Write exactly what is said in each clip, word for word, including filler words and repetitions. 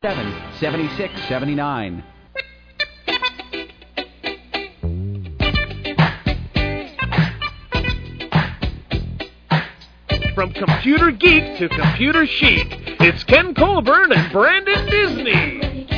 seventy-six seventy-nine. From computer geek to computer chic, it's Ken Colburn and Brandon Disney.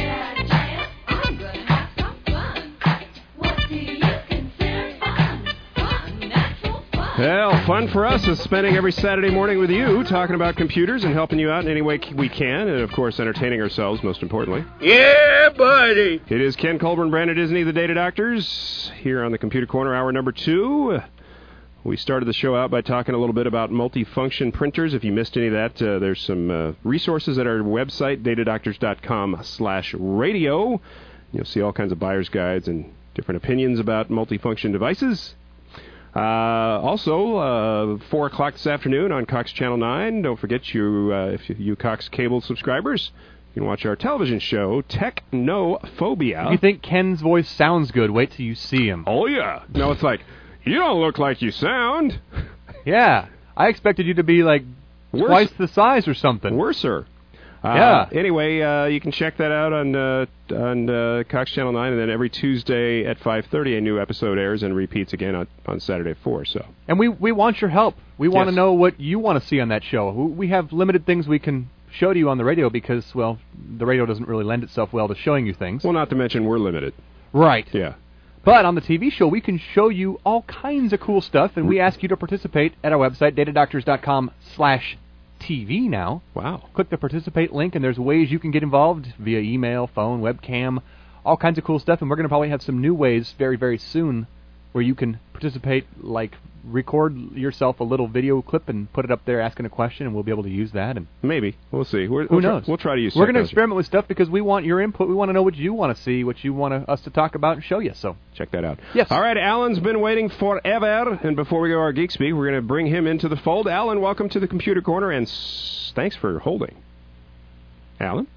Well, fun for us is spending every Saturday morning with you, talking about computers and helping you out in any way we can, and of course entertaining ourselves, most importantly. Yeah, buddy. It is Ken Colburn, Brandon Disney, the Data Doctors, here on the Computer Corner, hour number two. We started the show out by talking a little bit about multifunction printers. If you missed any of that, uh, there's some uh, resources at our website, datadoctors.com slash radio. You'll see all kinds of buyer's guides and different opinions about multifunction devices. Uh, also, uh, four o'clock this afternoon on Cox Channel nine. Don't forget, you, uh, if you, you Cox cable subscribers, you can watch our television show, Technophobia. If you think Ken's voice sounds good, wait till you see him. Oh, yeah. No, it's like, you don't look like you sound. Yeah. I expected you to be, like, Worse. twice the size or something. Worser. Uh, Yeah. Anyway, uh, you can check that out on uh, on uh, Cox Channel nine, and then every Tuesday at five thirty, a new episode airs and repeats again on, on Saturday at four. So. And we, we want your help. We want to Yes. know what you want to see on that show. We have limited things we can show to you on the radio because, well, the radio doesn't really lend itself well to showing you things. Well, not to mention we're limited. Right. Yeah. But on the T V show, we can show you all kinds of cool stuff, and we ask you to participate at our website, datadoctors.com slash T V now. Wow. Click the participate link, and there's ways you can get involved via email, phone, webcam, all kinds of cool stuff. And we're going to probably have some new ways very, very soon where you can participate, like record yourself a little video clip and put it up there asking a question, and we'll be able to use that. And Maybe. We'll see. We're, who we'll knows? Try, we'll try to use We're going to technology. experiment with stuff because we want your input. We want to know what you want to see, what you want to, us to talk about and show you. So Check that out. Yes. All right, Alan's been waiting forever, and before we go to our Geek Speak, we're going to bring him into the fold. Alan, welcome to the Computer Corner, and s- thanks for holding. Alan?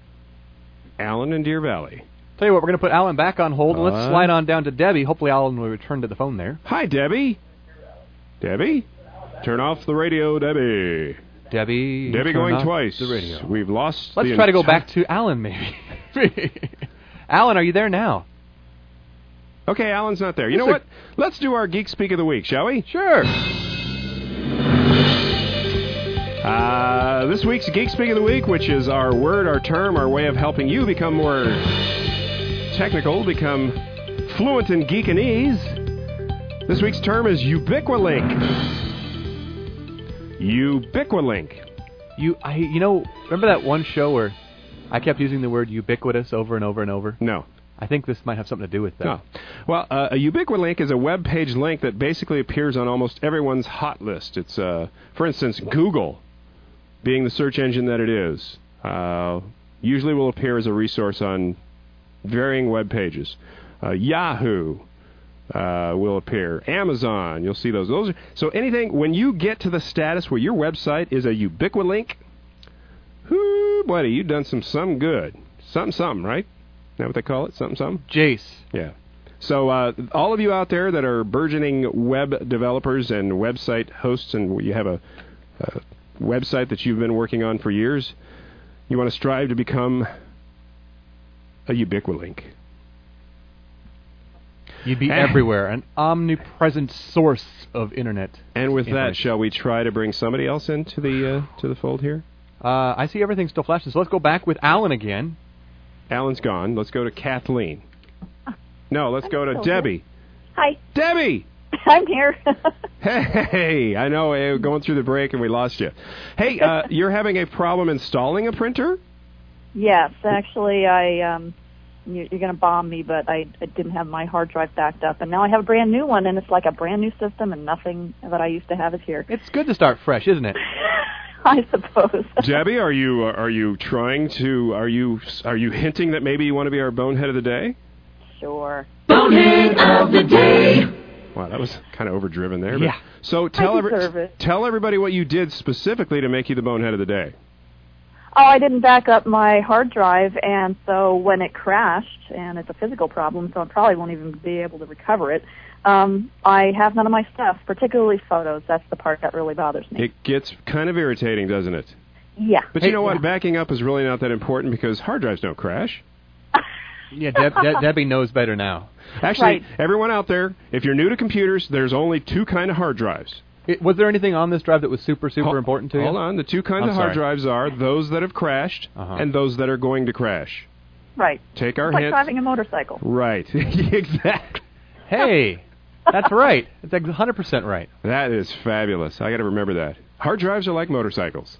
Alan in Deer Valley. Tell you what, we're going to put Alan back on hold, and let's Uh. slide on down to Debbie. Hopefully Alan will return to the phone there. Hi, Debbie. Debbie? Turn off the radio, Debbie. Debbie. Debbie turn going off twice. The radio. We've lost Let's the try to go entire- back to Alan, maybe. Alan, are you there now? Okay, Alan's not there. You know That's what? Let's do our Geek Speak of the Week, shall we? Sure. Uh, this week's Geek Speak of the Week, which is our word, our term, our way of helping you become more technical, become fluent in geekanese. This week's term is Ubiquilink. Ubiquilink. You, I, you know, remember that one show where I kept using the word ubiquitous over and over and over? No. I think this might have something to do with that. No. Well, uh, a Ubiquilink is a web page link that basically appears on almost everyone's hot list. It's, uh, for instance, Google, being the search engine that it is, uh, usually will appear as a resource on varying web pages. Uh, Yahoo uh, will appear. Amazon, you'll see those. Those are, so anything, when you get to the status where your website is a Ubiquilink, whoo, buddy, you've done some some good. Something, something, right? Is that what they call it? Something, something? Jace. Yeah. So uh, all of you out there that are burgeoning web developers and website hosts, and you have a, a website that you've been working on for years, you want to strive to become a Ubiquilink. You'd be Eh. everywhere, an omnipresent source of internet. And with that, information. shall we try to bring somebody else into the uh, to the fold here? Uh, I see everything still flashing, so let's go back with Alan again. Alan's gone. Let's go to Kathleen. No, let's go to still Debbie. Hi, Debbie! I'm here. Hey, I know, uh, going through the break and we lost you. Hey, uh, you're having a problem installing a printer? Yes, actually, I um, you- you're going to bomb me, but I, I didn't have my hard drive backed up, and now I have a brand new one, and it's like a brand new system, and nothing that I used to have is here. It's good to start fresh, isn't it? I suppose. Debbie, are you are you trying to are you are you hinting that maybe you want to be our bonehead of the day? Sure. Bonehead of the day. Wow, that was kind of overdriven there. But, Yeah. So tell I deserve it. tell everybody what you did specifically to make you the bonehead of the day. Oh, I didn't back up my hard drive, and so when it crashed, and it's a physical problem, so I probably won't even be able to recover it, um, I have none of my stuff, particularly photos. That's the part that really bothers me. It gets kind of irritating, doesn't it? Yeah. But you know what? Backing up is really not that important because hard drives don't crash. Yeah, Deb, De- Debbie knows better now. Actually, Right. everyone out there, if you're new to computers, there's only two kind of hard drives. It, was there anything on this drive that was super, super Hol- important to you? Hold on. The two kinds I'm of hard sorry. drives are those that have crashed Uh-huh. and those that are going to crash. Right. Take our It's like hint. driving a motorcycle. Right. Exactly. Hey, that's right. It's like one hundred percent right. That is fabulous. I got to remember that. Hard drives are like motorcycles.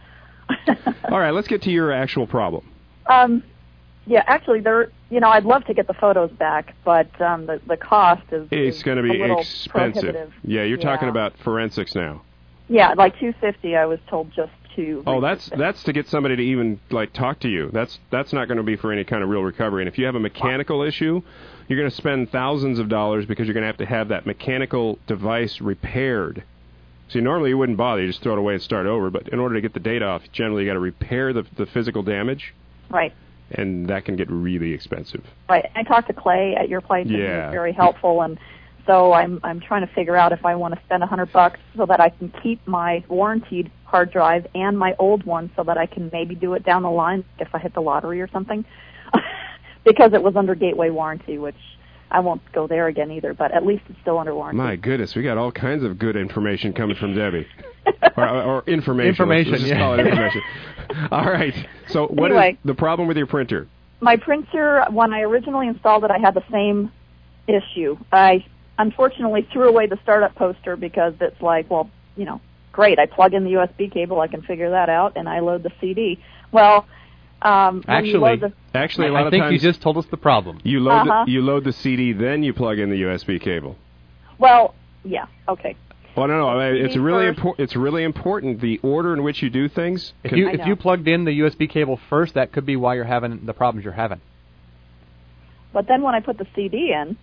All right, let's get to your actual problem. Um, yeah, actually, there. You know, I'd love to get the photos back, but um, the the cost is. It's is going to a be little expensive. prohibitive. Yeah, you're talking Yeah. about forensics now. Yeah, like two fifty. I was told just to. Oh, that's research it. that's to get somebody to even like talk to you. That's that's not going to be for any kind of real recovery. And if you have a mechanical issue, you're going to spend thousands of dollars because you're going to have to have that mechanical device repaired. See, normally you wouldn't bother; you just throw it away and start over. But in order to get the data off, generally you got to repair the the physical damage, right. and that can get really expensive. Right. I talked to Clay at your place, and he Yeah. was very helpful, and so I'm I'm trying to figure out if I want to spend a hundred bucks so that I can keep my warranted hard drive and my old one, so that I can maybe do it down the line if I hit the lottery or something, because it was under gateway warranty, which I won't go there again either. But at least it's still under warranty. My goodness, we got all kinds of good information coming from Debbie. or, or information. Information, Let's, let's just yeah. call it information. All right. So what is Anyway. the problem with your printer? My printer, when I originally installed it, I had the same issue. I unfortunately threw away the startup poster because it's like, well, you know, great. I plug in the U S B cable, I can figure that out, and I load the C D. Well, um, when you Actually, load the, Actually, a lot I of think times you just told us the problem. you load Uh-huh. the, you load the C D, then you plug in the U S B cable. well, yeah, okay. Well, no, no. I mean, C D it's really first. important. It's really important the order in which you do things. If can- you I if know. you plugged in the U S B cable first, that could be why you're having the problems you're having. But then when I put the C D in,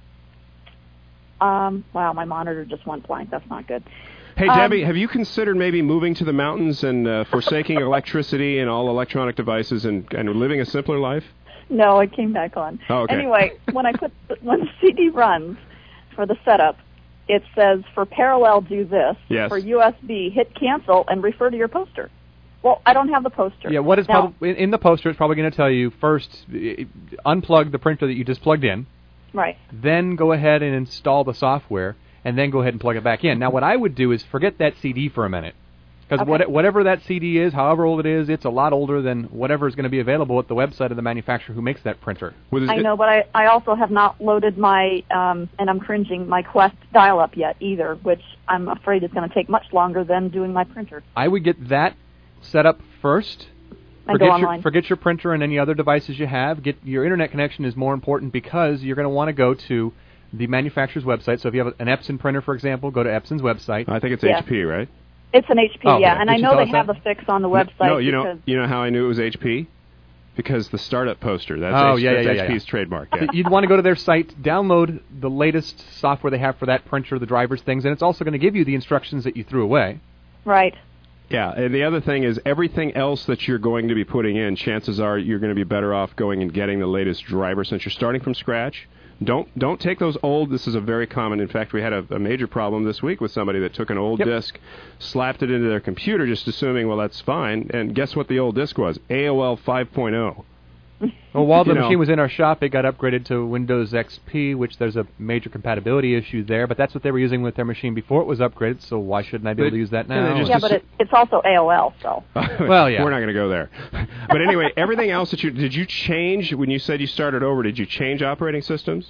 um, wow, my monitor just went blank. That's not good. Hey, Um, Debbie, have you considered maybe moving to the mountains and uh, forsaking electricity and all electronic devices and, and living a simpler life? No, it came back on. Oh, okay. Anyway, when I put the, when the C D runs for the setup, it says for parallel do this. Yes. For U S B hit cancel and refer to your poster. Well, I don't have the poster. Yeah, what is now, probably in in the poster? It's probably going to tell you first uh, unplug the printer that you just plugged in, right? then go ahead and install the software, and then go ahead and plug it back in. Now, what I would do is forget that C D for a minute, because Okay. what, whatever that C D is, however old it is, it's a lot older than whatever is going to be available at the website of the manufacturer who makes that printer. With I know, but I, I also have not loaded my, um, and I'm cringing, my Quest dial-up yet either, which I'm afraid is going to take much longer than doing my printer. I would get that set up first. And go Forget your, online. forget your printer and any other devices you have. Get your internet connection is more important because you're going to want to go to the manufacturer's website. So if you have an Epson printer, for example, go to Epson's website. I think it's Yeah. H P, right? It's an H P, Oh, yeah, yeah. and Did I you know tell they us have that? the fix on the No, website. no, you know, because you know how I knew it was H P? Because the startup poster. That's, Oh, H- yeah, that's yeah, yeah, H P's yeah. trademark. So Yeah. you'd want to go to their site, download the latest software they have for that printer, the drivers, things, and it's also going to give you the instructions that you threw away. Right. Yeah, and the other thing is everything else that you're going to be putting in, chances are you're going to be better off going and getting the latest driver since you're starting from scratch. Don't don't take those old. This is a very common. In fact, we had a, a major problem this week with somebody that took an old Yep. disk, slapped it into their computer, just assuming, well, that's fine. And guess what the old disk was? A O L five point oh. Well, while the You know. machine was in our shop, it got upgraded to Windows X P, which there's a major compatibility issue there, but that's what they were using with their machine before it was upgraded, so why shouldn't I be able They- to use that and they now? just Yeah, but it, it's also A O L, so. Well, yeah. We're not going to go there. But anyway, everything else that you did you change when you said you started over? Did you change operating systems?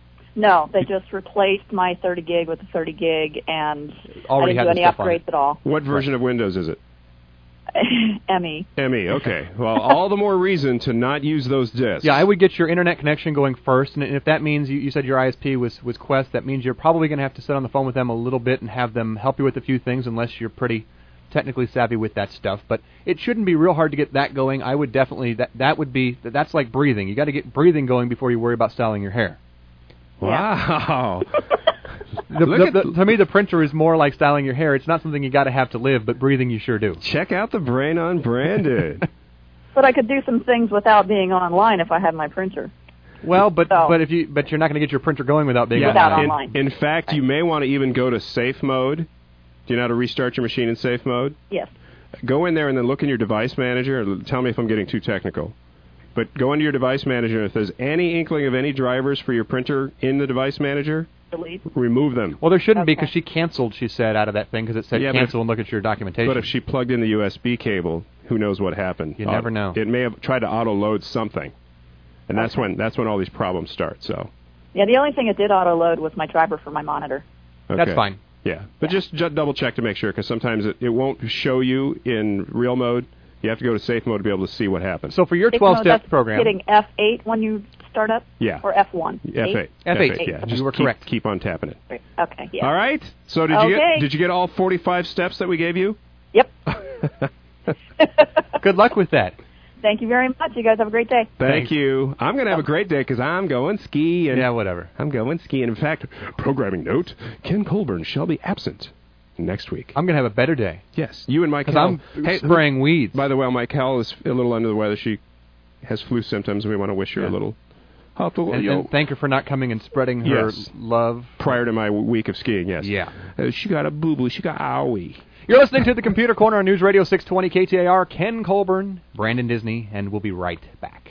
No, they just replaced my thirty gig with the thirty gig, and Already I had didn't do the any stuff on it. upgrades at all. What version of Windows is it? M E. M E. Okay. Well, all the more reason to not use those disks. Yeah, I would get your internet connection going first, and if that means you, you said your I S P was, was Quest, that means you're probably going to have to sit on the phone with them a little bit and have them help you with a few things unless you're pretty technically savvy with that stuff. But it shouldn't be real hard to get that going. I would definitely, that, that would be, that's like breathing. You got to get breathing going before you worry about styling your hair. Wow. The, Look the, at the, to me, the printer is more like styling your hair. It's not something you got to have to live, but breathing you sure do. Check out the brain on Brandon. But I could do some things without being online if I had my printer. Well, but So- but if you but you're not going to get your printer going without being Without online. online. In, in fact, you may want to even go to safe mode. Do you know how to restart your machine in safe mode? Yes. Go in there and then look in your device manager. Tell me if I'm getting too technical. But go into your device manager, and if there's any inkling of any drivers for your printer in the device manager, Delete. remove them. Well, there shouldn't be Okay. because she canceled, she said, out of that thing because it said Yeah, but cancel if- and look at your documentation. But if she plugged in the U S B cable, who knows what happened? You never know. It may have tried to auto-load something. And that's Okay. when that's when all these problems start. So Yeah, the only thing it did auto-load was my driver for my monitor. okay. That's fine. Yeah, but Yeah. just, just double check to make sure, because sometimes it, it won't show you in real mode. You have to go to safe mode to be able to see what happens. So for your Safe mode, twelve-step that's program, hitting F eight when you start up? Yeah. Or F one? F eight. F eight. Yeah, You just were keep, correct. keep on tapping it. Eight. Okay, yeah. All right. So did you Okay. get did you get all forty-five steps that we gave you? Yep. good luck with that. Thank you very much. You guys have a great day. Thank Thanks. you. I'm going to have a great day because I'm going skiing. Yeah, whatever. I'm going skiing. In fact, programming note: Ken Colburn shall be absent next week. I'm going to have a better day Yes, you and Mike. because I'm Hey, spraying weeds. By the way, Mike Howell is a little under the weather. She has flu symptoms, and we want to wish her Yeah. a little helpful. and, and thank her for not coming and spreading her Yes. love. prior to my w- week of skiing. Yes. Yeah. Uh, she got a boo boo. She got owie. You're listening to the Computer Corner on News Radio six twenty K T A R. Ken Colburn, Brandon Disney, and we'll be right back.